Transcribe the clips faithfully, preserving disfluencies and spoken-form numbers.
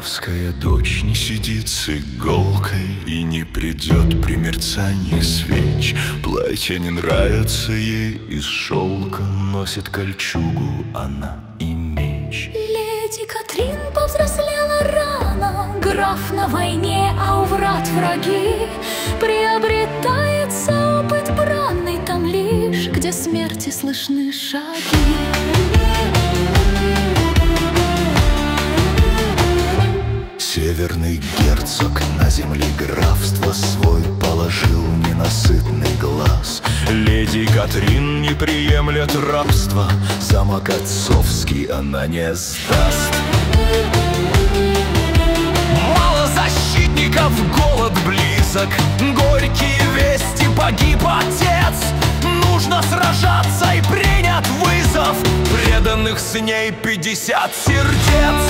графская дочь не сидит с иголкой и не придет при мерцании свеч. Платье не нравится ей из шелка, носит кольчугу она и меч. Леди Катрин повзрослела рано, граф на войне, а у врат враги. Приобретается опыт бранный там лишь, где смерти слышны шаги. Северный герцог на земле графства свой положил ненасытный глаз. Леди Катрин не приемлет рабства, замок отцовский она не сдаст. Мало защитников, голод близок, горькие вести, погиб отец. Нужно сражаться и принят вызов, преданных с ней пятьдесят сердец.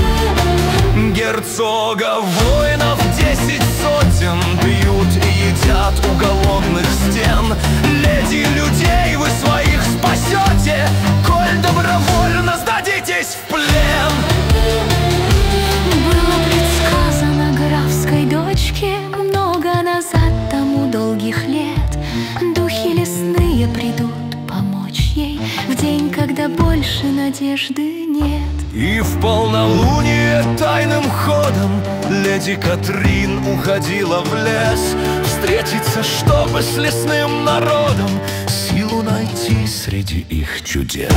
Герцога воинов десять сотен бьют и едят у голодных стен. Леди, людей вы своих спасете, коль добровольно сдадитесь в плен. Было предсказано графской дочке много назад, тому долгих лет. Духи лесные придут помочь ей в день, когда больше надежды нет. И в полнолуние тайным ходом леди Катрин уходила в лес, встретиться, чтобы с лесным народом силу найти среди их чудес.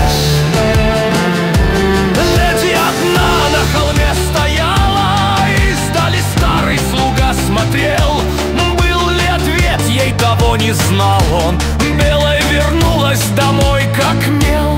Леди одна на холме стояла, издали старый слуга смотрел. Был ли ответ ей, того не знал он. Белая вернулась домой, как мел.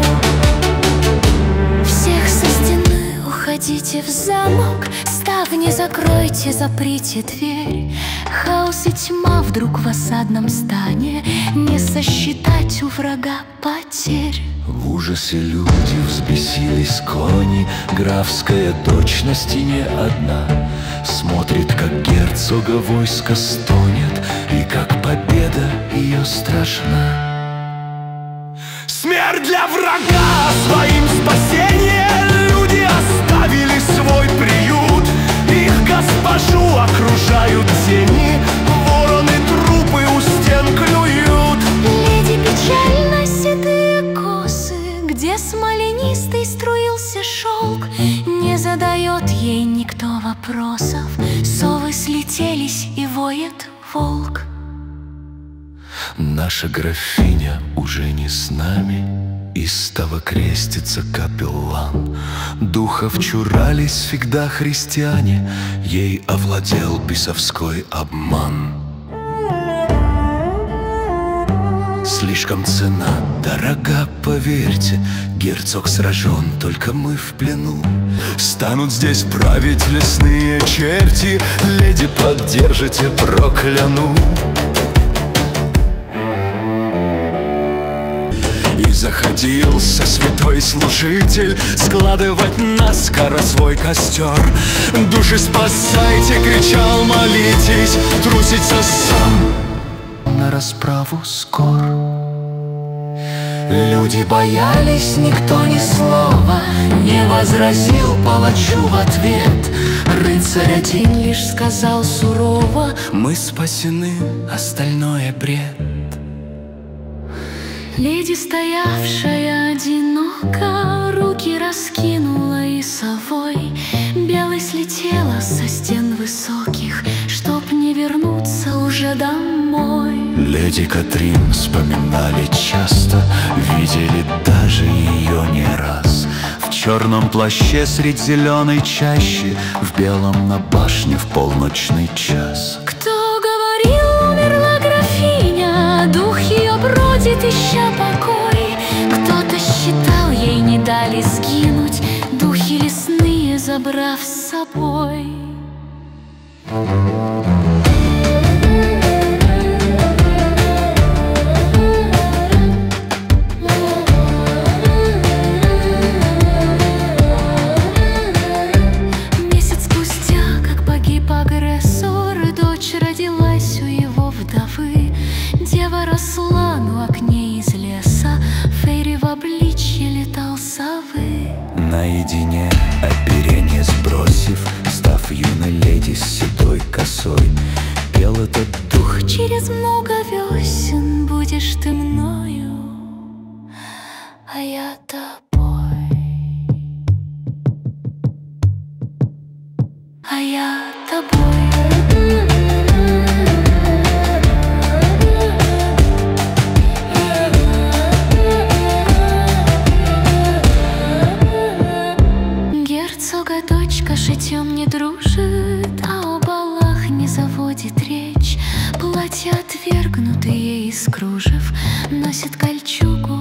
Уходите в замок, ставни закройте, заприте дверь. Хаос и тьма вдруг в осадном стане, не сосчитать у врага потерь. В ужасе люди, взбесились кони, графская дочь на стене одна. Смотрит, как герцога войско стонет, и как победа ее страшна. Смерть для врага, своим спасением люди оставили свой приют. Их госпожу окружают тени, вороны трупы у стен клюют. Леди печально седые косы, где смоленистый струился шелк, не задает ей никто вопросов. Совы слетелись и воет волк. Наша графиня уже не с нами, истово крестится капеллан. Духов чурались всегда христиане, ей овладел бесовской обман. Слишком цена дорога, поверьте, герцог сражен, только мы в плену. Станут здесь править лесные черти, леди, поддержите, прокляну. И заходился святой служитель складывать наскоро свой костер. Души спасайте, кричал, молитесь, трусится сам на расправу скор. Люди боялись, никто ни слова не возразил палачу в ответ. Рыцарь один лишь сказал сурово: мы спасены, остальное бред. Леди, стоявшая одиноко, руки раскинула и совой белой слетела со стен высоких, чтоб не вернуться уже домой. Леди Катрин вспоминали часто, видели даже ее не раз. В черном плаще средь зеленой чащи, в белом на башне в полночный час. Кто говорил, умерла графиня, дух ее бродит, ища покой. Кто-то считал, ей не дали сгинуть, духи лесные забрав с собой. Месяц спустя, как погиб агрессор, дочь родилась у его вдовы. Дева росла на окне из леса, фейри в обличье летал совы. Наедине оперение сбросив, в юной леди с седой косой пел этот дух. Через много весен будешь ты мною, а я тобой, а я тобой. Герцога дочка шитьем не дружит, а о балах не заводит речь. Платье отвергнутые из кружев носит кольчугу